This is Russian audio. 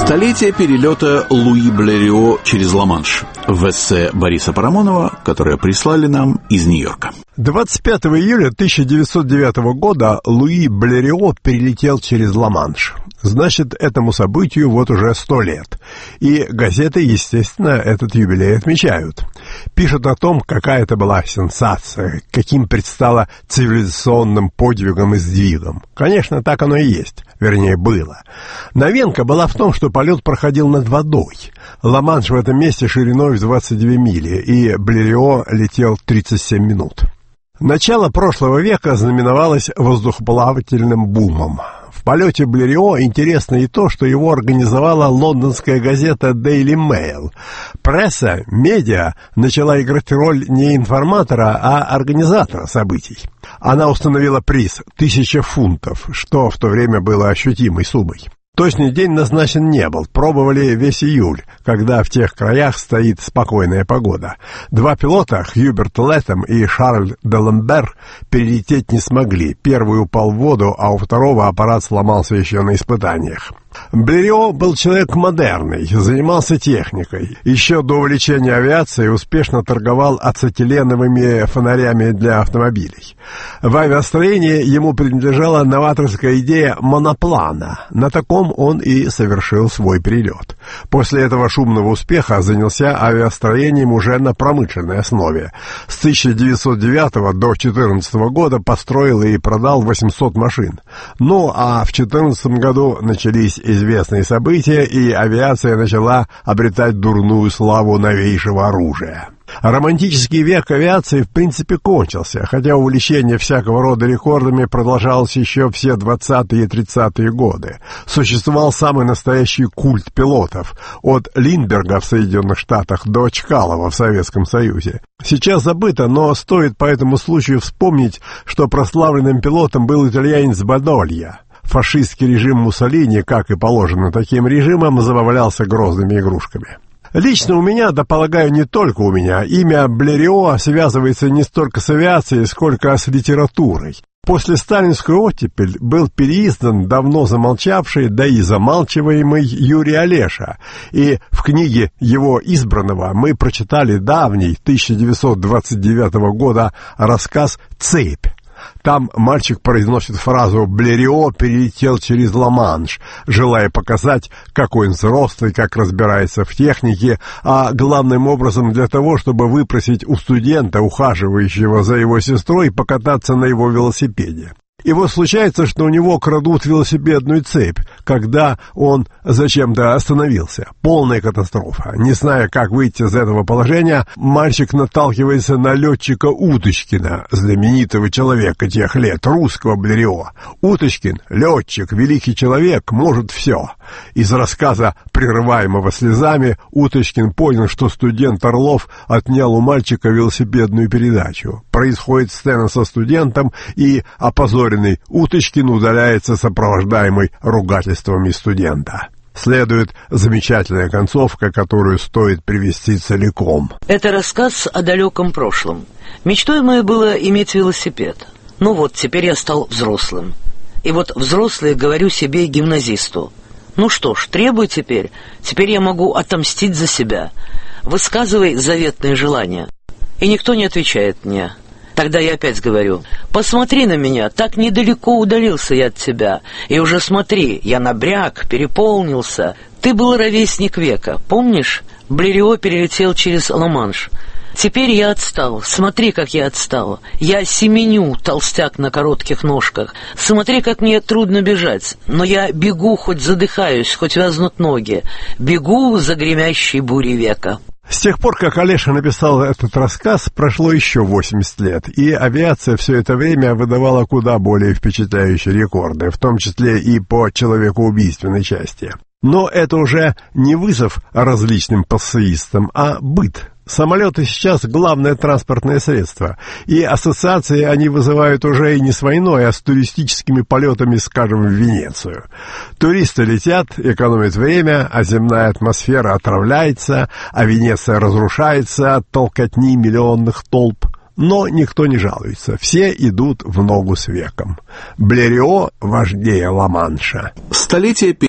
Столетие перелета Луи Блерио через Ла-Манш в эссе Бориса Парамонова, которое прислали нам из Нью-Йорка. 25 июля 1909 года Луи Блерио перелетел через Ла-Манш. Значит, этому событию вот уже 100 лет. И газеты, естественно, этот юбилей отмечают. Пишут о том, какая это была сенсация, каким предстало цивилизационным подвигом и сдвигом. Конечно, так оно и есть. Вернее, было. Новинка была в том, что полет проходил над водой. Ла-Манш в этом месте шириной в 22 мили, и Блерио летел 37 минут. Начало прошлого века знаменовалось воздухоплавательным бумом. В полете Блерио интересно и то, что его организовала лондонская газета Daily Mail. Пресса, медиа начала играть роль не информатора, а организатора событий. Она установила приз 1000 фунтов, что в то время было ощутимой суммой. Точный день назначен не был, пробовали весь июль, когда в тех краях стоит спокойная погода. Два пилота, Хьюберт Лэттем и Шарль де Ламбер, перелететь не смогли. Первый упал в воду, а у второго аппарат сломался еще на испытаниях. Блерио был человек модерный, занимался техникой. Еще до увлечения авиацией успешно торговал ацетиленовыми фонарями для автомобилей. В авиастроении ему принадлежала новаторская идея моноплана. На таком он и совершил свой перелет. После этого шумного успеха занялся авиастроением уже на промышленной основе. С 1909 до 2014 года построил и продал 800 машин. Ну, а в 2014 году начались известные события, и авиация начала обретать дурную славу новейшего оружия. Романтический век авиации в принципе кончился, хотя увлечение всякого рода рекордами продолжалось еще все 20-е и 30-е годы. Существовал самый настоящий культ пилотов, от Линдберга в Соединенных Штатах до Чкалова в Советском Союзе. Сейчас забыто, но стоит по этому случаю вспомнить, что прославленным пилотом был итальянец Бадолья. Фашистский режим Муссолини, как и положено таким режимам, забавлялся грозными игрушками. Лично у меня, да полагаю, не только у меня, имя Блерио связывается не столько с авиацией, сколько с литературой. После сталинской оттепель был переиздан давно замолчавший, да и замалчиваемый Юрий Олеша, и в книге его избранного мы прочитали давний 1929 года рассказ «Цепь». Там мальчик произносит фразу «Блерио перелетел через Ла-Манш», желая показать, какой он взрослый, как разбирается в технике, а главным образом для того, чтобы выпросить у студента, ухаживающего за его сестрой, покататься на его велосипеде. И вот случается, что у него крадут велосипедную цепь, когда он зачем-то остановился. Полная катастрофа. Не зная, как выйти из этого положения, мальчик наталкивается на летчика Уточкина, знаменитого человека тех лет, русского Блерио. Уточкин, летчик, великий человек, может все. Из рассказа, прерываемого слезами, Уточкин понял, что студент Орлов отнял у мальчика велосипедную передачу. Происходит сцена со студентом, и опозоренный Уточкин удаляется, сопровождаемый ругательствами студента. Следует замечательная концовка, которую стоит привести целиком. Это рассказ о далеком прошлом. Мечтой моей было иметь велосипед. Ну вот, теперь я стал взрослым. И вот взрослый говорю себе, гимназисту: ну что ж, требуй теперь. Теперь я могу отомстить за себя. Высказывай заветные желания. И никто не отвечает мне. Тогда я опять говорю: посмотри на меня, так недалеко удалился я от тебя. И уже смотри, я набряк, переполнился. Ты был ровесник века, помнишь? Блерио перелетел через Ла-Манш. Теперь я отстал, смотри, как я отстал. Я семеню, толстяк на коротких ножках. Смотри, как мне трудно бежать. Но я бегу, хоть задыхаюсь, хоть вязнут ноги. Бегу за гремящей бурей века. С тех пор, как Олеша написал этот рассказ, прошло еще 80 лет, и авиация все это время выдавала куда более впечатляющие рекорды, в том числе и по человекоубийственной части. Но это уже не вызов различным пассеистам, а быт. Самолеты сейчас главное транспортное средство, и ассоциации они вызывают уже и не с войной, а с туристическими полетами, скажем, в Венецию. Туристы летят, экономят время, а земная атмосфера отравляется, а Венеция разрушается от толкотни миллионных толп. Но никто не жалуется, все идут в ногу с веком. Блерио важнее Ла-Манша. Столетие